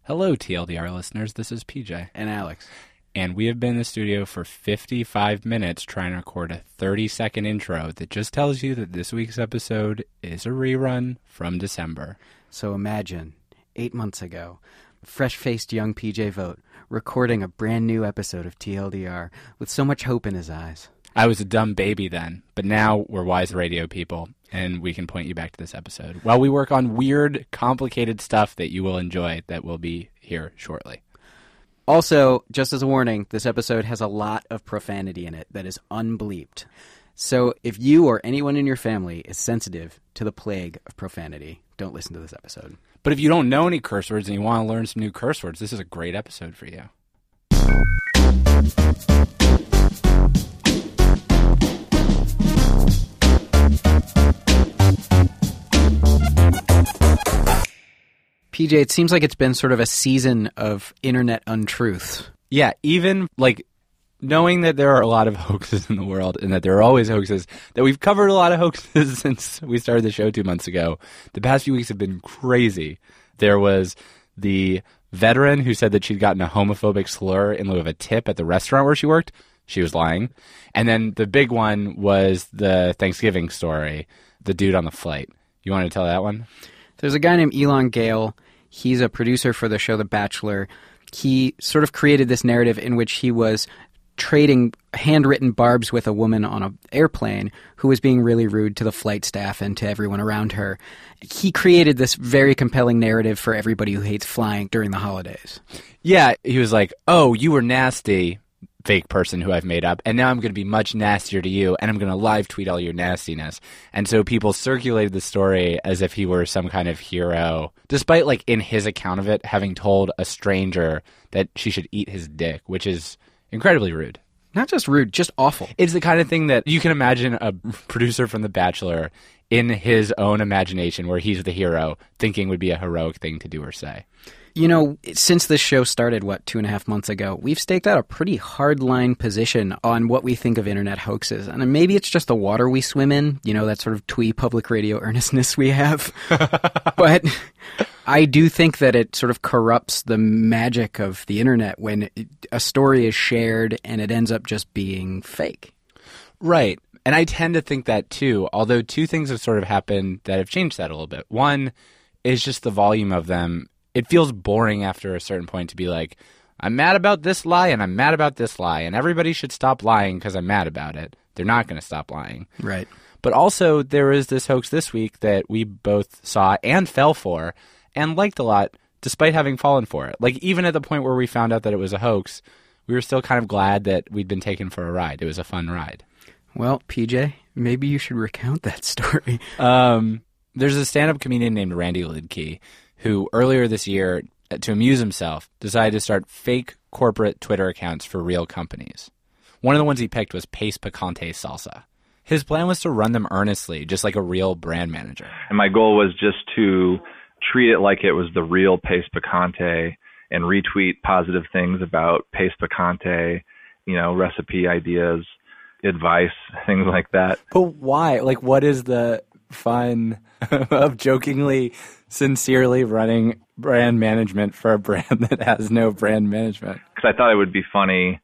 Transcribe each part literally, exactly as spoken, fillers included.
Hello, T L D R listeners. This is P J. And Alex. And we have been in the studio for fifty-five minutes trying to record a thirty-second intro that just tells you that this week's episode is a rerun from December. So imagine, eight months ago, fresh-faced young P J Vogt recording a brand new episode of T L D R with so much hope in his eyes. I was a dumb baby then, but now we're wise radio people, and we can point you back to this episode while we work on weird, complicated stuff that you will enjoy that will be here shortly. Also, just as a warning, this episode has a lot of profanity in it that is unbleeped. So if you or anyone in your family is sensitive to the plague of profanity, don't listen to this episode. But if you don't know any curse words and you want to learn some new curse words, this is a great episode for you. P J, it seems like it's been sort of a season of internet untruth. Yeah, even like knowing that there are a lot of hoaxes in the world and that there are always hoaxes, that we've covered a lot of hoaxes since we started the show two months ago. The past few weeks have been crazy. There was the veteran who said that she'd gotten a homophobic slur in lieu of a tip at the restaurant where she worked. She was lying. And then the big one was the Thanksgiving story, the dude on the flight. You want to tell that one? There's a guy named Elon Gale. He's a producer for the show The Bachelor. He sort of created this narrative in which he was trading handwritten barbs with a woman on an airplane who was being really rude to the flight staff and to everyone around her. He created this very compelling narrative for everybody who hates flying during the holidays. Yeah, he was like, oh, you were nasty, fake person who I've made up, and now I'm going to be much nastier to you, and I'm going to live tweet all your nastiness. And so people circulated the story as if he were some kind of hero, despite, like, in his account of it, having told a stranger that she should eat his dick, which is incredibly rude. Not just rude, just awful. It's the kind of thing that you can imagine a producer from The Bachelor in his own imagination, where he's the hero, thinking would be a heroic thing to do or say. You know, since this show started, what, two and a half months ago, we've staked out a pretty hard-line position on what we think of internet hoaxes. And maybe it's just the water we swim in, you know, that sort of twee public radio earnestness we have. But I do think that it sort of corrupts the magic of the internet when it, a story is shared and it ends up just being fake. Right. And I tend to think that too, although two things have sort of happened that have changed that a little bit. One is just the volume of them. It feels boring after a certain point to be like, I'm mad about this lie and I'm mad about this lie, and everybody should stop lying because I'm mad about it. They're not going to stop lying. Right. But also there is this hoax this week that we both saw and fell for and liked a lot despite having fallen for it. Like, even at the point where we found out that it was a hoax, we were still kind of glad that we'd been taken for a ride. It was a fun ride. Well, P J, maybe you should recount that story. Um, there's a stand-up comedian named Randy Lidke who earlier this year, to amuse himself, decided to start fake corporate Twitter accounts for real companies. One of the ones he picked was Pace Picante Salsa. His plan was to run them earnestly, just like a real brand manager. And my goal was just to treat it like it was the real Pace Picante and retweet positive things about Pace Picante, you know, recipe ideas, advice, things like that. But why? Like, what is the fun of jokingly, sincerely running brand management for a brand that has no brand management? Because I thought it would be funny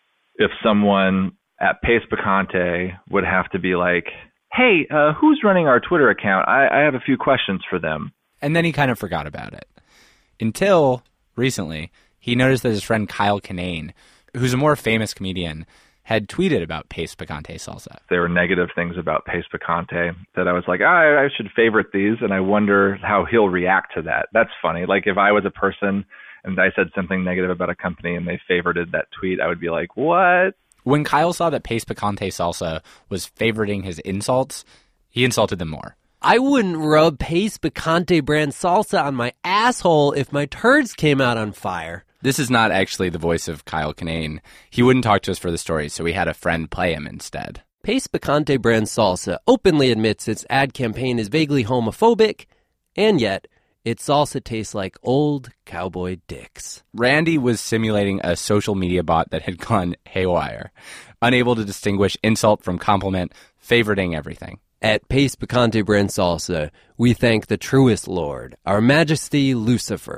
if someone at Pace Picante would have to be like, hey, uh, who's running our Twitter account? I, I have a few questions for them. And then he kind of forgot about it. Until recently, he noticed that his friend Kyle Kinane, who's a more famous comedian, had tweeted about Pace Picante Salsa. There were negative things about Pace Picante that I was like, oh, I, I should favorite these, and I wonder how he'll react to that. That's funny. Like, if I was a person and I said something negative about a company and they favorited that tweet, I would be like, what? When Kyle saw that Pace Picante Salsa was favoriting his insults, he insulted them more. I wouldn't rub Pace Picante brand salsa on my asshole if my turds came out on fire. This is not actually the voice of Kyle Kinane. He wouldn't talk to us for the story, so we had a friend play him instead. Pace Picante brand salsa openly admits its ad campaign is vaguely homophobic, and yet its salsa tastes like old cowboy dicks. Randy was simulating a social media bot that had gone haywire, unable to distinguish insult from compliment, favoriting everything. At Pace Picante brand salsa, we thank the truest Lord, our Majesty Lucifer,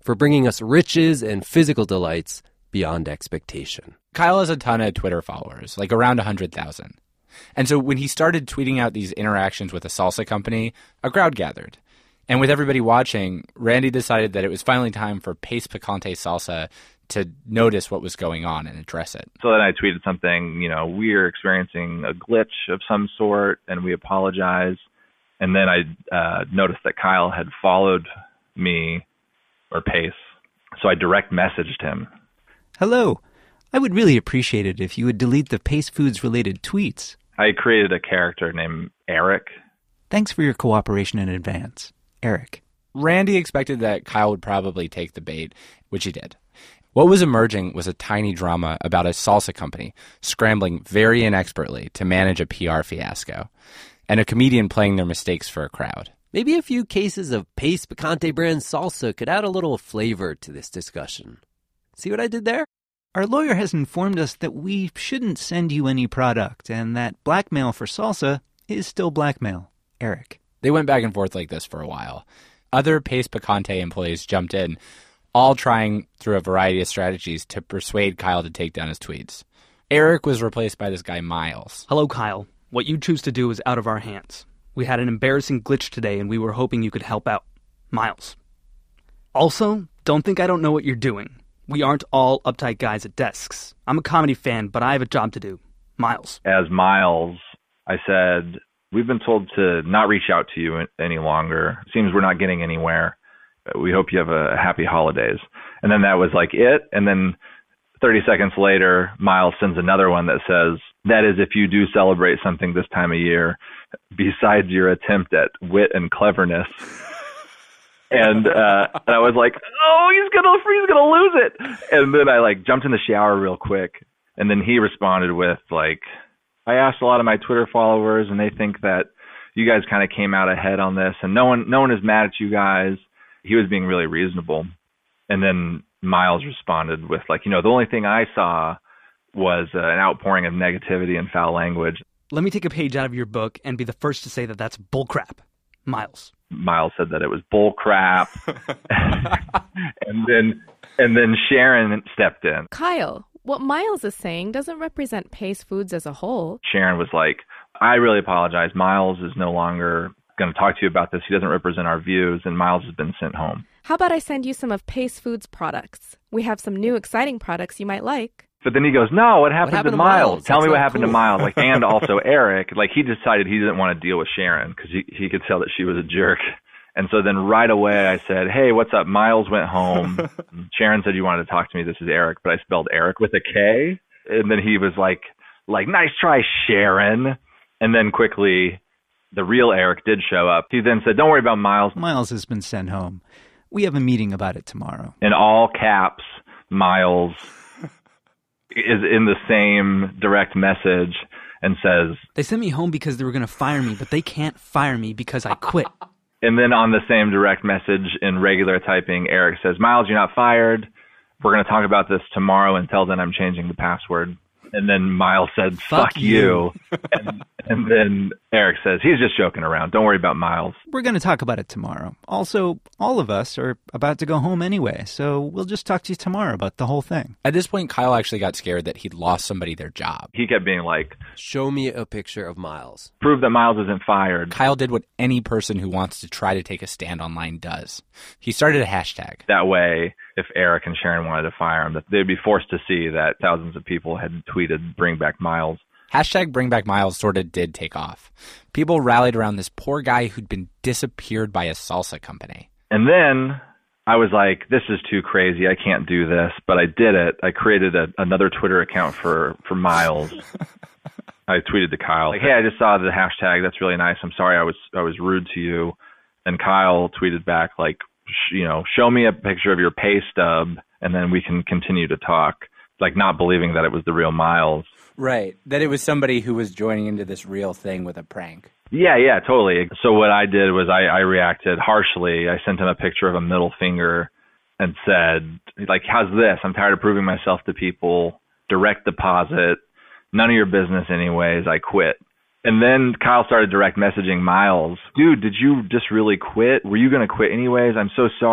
for bringing us riches and physical delights beyond expectation. Kyle has a ton of Twitter followers, like around one hundred thousand. And so when he started tweeting out these interactions with a salsa company, a crowd gathered. And with everybody watching, Randy decided that it was finally time for Pace Picante Salsa to notice what was going on and address it. So then I tweeted something, you know, we're experiencing a glitch of some sort and we apologize. And then I uh, noticed that Kyle had followed me, or Pace. So I direct messaged him. Hello. I would really appreciate it if you would delete the Pace Foods related tweets. I created a character named Eric. Thanks for your cooperation in advance, Eric. Randy expected that Kyle would probably take the bait, which he did. What was emerging was a tiny drama about a salsa company scrambling very inexpertly to manage a P R fiasco, and a comedian playing their mistakes for a crowd. Maybe a few cases of Pace Picante brand salsa could add a little flavor to this discussion. See what I did there? Our lawyer has informed us that we shouldn't send you any product and that blackmail for salsa is still blackmail, Eric. They went back and forth like this for a while. Other Pace Picante employees jumped in, all trying through a variety of strategies to persuade Kyle to take down his tweets. Eric was replaced by this guy, Miles. Hello, Kyle. What you choose to do is out of our hands. We had an embarrassing glitch today, and we were hoping you could help out. Miles. Also, don't think I don't know what you're doing. We aren't all uptight guys at desks. I'm a comedy fan, but I have a job to do. Miles. As Miles, I said, we've been told to not reach out to you any longer. Seems we're not getting anywhere. We hope you have a happy holidays. And then that was like it. And then thirty seconds later, Miles sends another one that says, that is if you do celebrate something this time of year, besides your attempt at wit and cleverness. And, uh, and I was like, oh, he's gonna, he's gonna lose it. And then I like jumped in the shower real quick. And then he responded with like, I asked a lot of my Twitter followers and they think that you guys kind of came out ahead on this and no one, no one is mad at you guys. He was being really reasonable. And then Miles responded with like, you know, the only thing I saw was uh, an outpouring of negativity and foul language. Let me take a page out of your book and be the first to say that that's bullcrap. Miles. Miles said that it was bull crap. and then and then Sharon stepped in. Kyle, what Miles is saying doesn't represent Pace Foods as a whole. Sharon was like, I really apologize. Miles is no longer going to talk to you about this. He doesn't represent our views, and Miles has been sent home. How about I send you some of Pace Foods products? We have some new exciting products you might like. But then he goes, no, what happened, What happened to to Miles? Miles? Tell That's me what not happened to cool. Miles. Like, and also Eric. Like, he decided he didn't want to deal with Sharon because he, he could tell that she was a jerk. And so then right away I said, hey, what's up? Miles went home. Sharon said you wanted to talk to me. This is Eric. But I spelled Eric with a K. And then he was like, like, nice try, Sharon. And then quickly the real Eric did show up. He then said, don't worry about Miles. Miles has been sent home. We have a meeting about it tomorrow. In all caps, Miles is in the same direct message and says, They sent me home because they were going to fire me, but they can't fire me because I quit. and then on the same direct message in regular typing, Eric says, Miles, you're not fired. We're going to talk about this tomorrow. Until then, I'm changing the password. And then Miles said, fuck, Fuck you. you. and, and then Eric says, he's just joking around. Don't worry about Miles. We're going to talk about it tomorrow. Also, all of us are about to go home anyway, so we'll just talk to you tomorrow about the whole thing. At this point, Kyle actually got scared that he'd lost somebody their job. He kept being like, Show me a picture of Miles. prove that Miles isn't fired. Kyle did what any person who wants to try to take a stand online does. He started a hashtag. That way, if Eric and Sharon wanted to fire him, that they'd be forced to see that thousands of people had tweeted, bring back Miles. Hashtag Bring Back Miles sort of did take off. People rallied around this poor guy who'd been disappeared by a salsa company. And then I was like, this is too crazy. I can't do this. But I did it. I created a, another Twitter account for, for Miles. I tweeted to Kyle, like, hey, I just saw the hashtag. That's really nice. I'm sorry I was I was rude to you. And Kyle tweeted back, like, sh- you know, show me a picture of your pay stub, and then we can continue to talk. Like, not believing that it was the real Miles. Right. That it was somebody who was joining into this real thing with a prank. Yeah, yeah, totally. So what I did was I, I reacted harshly. I sent him a picture of a middle finger and said, like, how's this? I'm tired of proving myself to people. Direct deposit. None of your business anyways. I quit. And then Kyle started direct messaging Miles. Dude, did you just really quit? Were you going to quit anyways? I'm so sorry.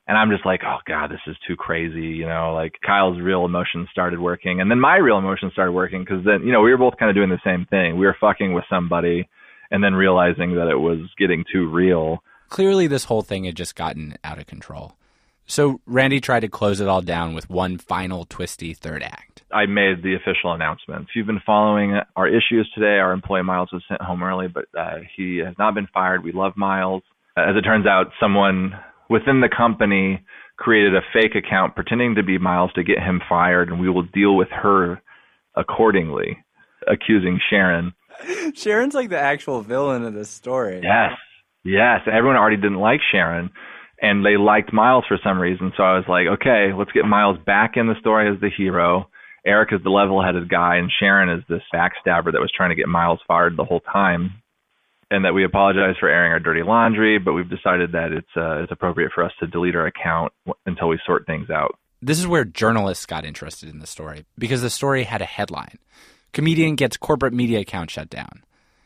And I'm just like, oh God, this is too crazy. You know, like Kyle's real emotions started working. And then my real emotions started working because then, you know, we were both kind of doing the same thing. We were fucking with somebody and then realizing that it was getting too real. Clearly, this whole thing had just gotten out of control. So Randy tried to close it all down with one final twisty third act. I made the official announcement. If you've been following our issues today, our employee Miles was sent home early, but uh, he has not been fired. We love Miles. As it turns out, someone within the company created a fake account pretending to be Miles to get him fired, and we will deal with her accordingly, accusing Sharon. Sharon's like the actual villain of this story. Yes, yes. Everyone already didn't like Sharon, and they liked Miles for some reason. So I was like, okay, let's get Miles back in the story as the hero. Eric is the level-headed guy, and Sharon is this backstabber that was trying to get Miles fired the whole time. And that we apologize for airing our dirty laundry, but we've decided that it's uh, it's appropriate for us to delete our account w- until we sort things out. This is where journalists got interested in the story, because the story had a headline. Comedian gets corporate media account shut down.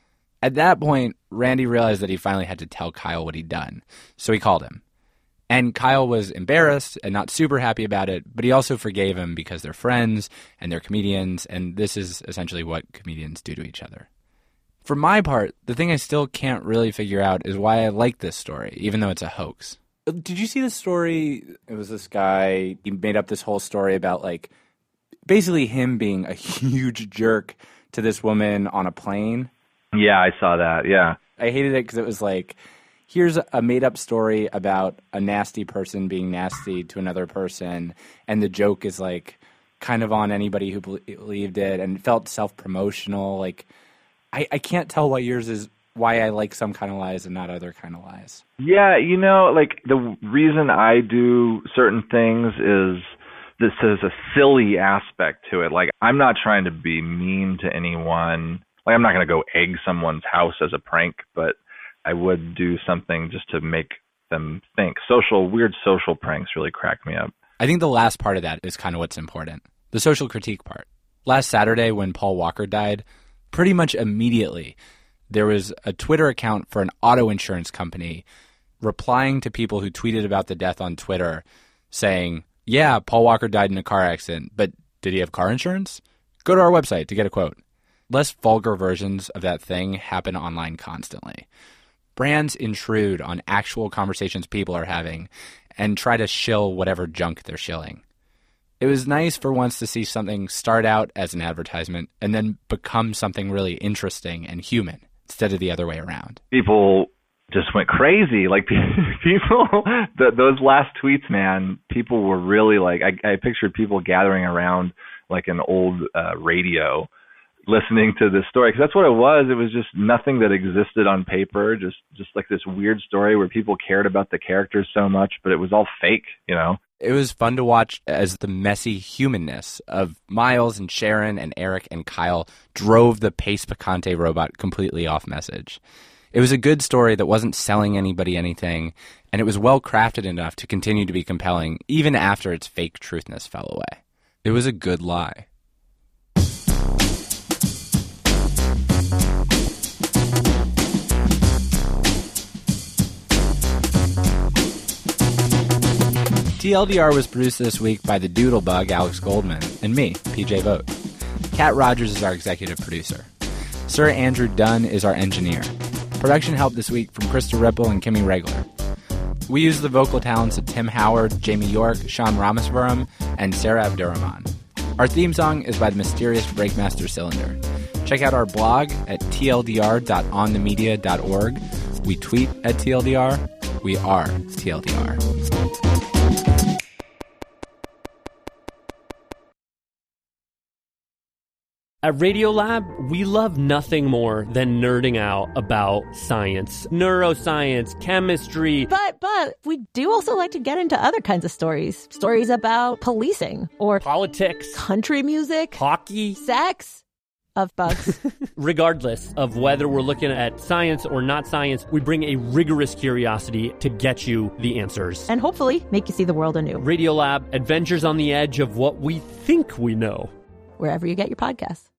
At that point, Randy realized that he finally had to tell Kyle what he'd done, so he called him. And Kyle was embarrassed and not super happy about it, but he also forgave him because they're friends and they're comedians, and this is essentially what comedians do to each other. For my part, the thing I still can't really figure out is why I like this story, even though it's a hoax. Did you see the story? It was this guy, he made up this whole story about, like, basically him being a huge jerk to this woman on a plane. Yeah, I saw that, yeah. I hated it because it was like, here's a made-up story about a nasty person being nasty to another person, and the joke is, like, kind of on anybody who believed it, and it felt self-promotional, like... I, I can't tell what yours is, why I like some kind of lies and not other kind of lies. Yeah, you know, like the reason I do certain things is this is a silly aspect to it. Like I'm not trying to be mean to anyone. Like I'm not going to go egg someone's house as a prank, but I would do something just to make them think. Social, weird social pranks really crack me up. I think the last part of that is kind of what's important. The social critique part. Last Saturday when Paul Walker died, pretty much immediately, there was a Twitter account for an auto insurance company replying to people who tweeted about the death on Twitter saying, yeah, Paul Walker died in a car accident, but did he have car insurance? Go to our website to get a quote. Less vulgar versions of that thing happen online constantly. Brands intrude on actual conversations people are having and try to shill whatever junk they're shilling. It was nice for once to see something start out as an advertisement and then become something really interesting and human instead of the other way around. People just went crazy. Like people, the, those last tweets, man, people were really like, I, I pictured people gathering around like an old uh, radio listening to this story. Because that's what it was. It was just nothing that existed on paper, just, just like this weird story where people cared about the characters so much, but it was all fake, you know? It was fun to watch as the messy humanness of Miles and Sharon and Eric and Kyle drove the Pace Picante robot completely off message. It was a good story that wasn't selling anybody anything, and it was well crafted enough to continue to be compelling even after its fake truthness fell away. It was a good lie. T L D R was produced this week by the Doodlebug, Alex Goldman, and me, P J Vogt. Kat Rogers is our executive producer. Sir Andrew Dunn is our engineer. Production help this week from Krista Ripple and Kimmy Regler. We use the vocal talents of Tim Howard, Jamie York, Sean Ramasvaram, and Sarah Abdurrahman. Our theme song is by the mysterious Breakmaster Cylinder. Check out our blog at T L D R dot on the media dot org. We tweet at T L D R. We are T L D R. At Radiolab, we love nothing more than nerding out about science, neuroscience, chemistry. But, but, we do also like to get into other kinds of stories. Stories about policing or politics, country music, hockey, sex, of bugs. Regardless of whether we're looking at science or not science, we bring a rigorous curiosity to get you the answers. And hopefully make you see the world anew. Radiolab, adventures on the edge of what we think we know. Wherever you get your podcasts.